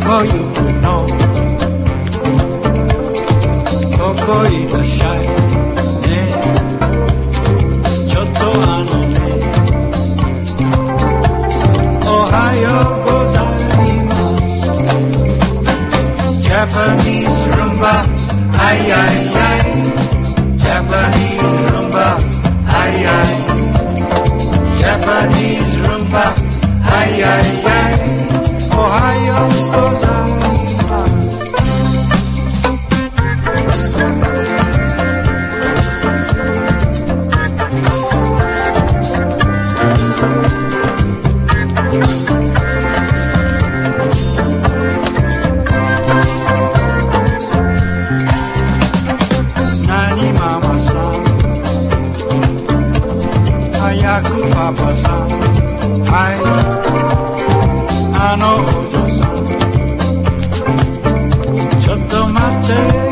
こ行くのここいらっしゃいねちょっとねおはようございますジャパニーズルンバアイアイアイジャパニーズルンバアイアイジャパニーズルンバアイアイアイおはようございます何ママさん早くパパさんはいあのお嬢さんちょっと待って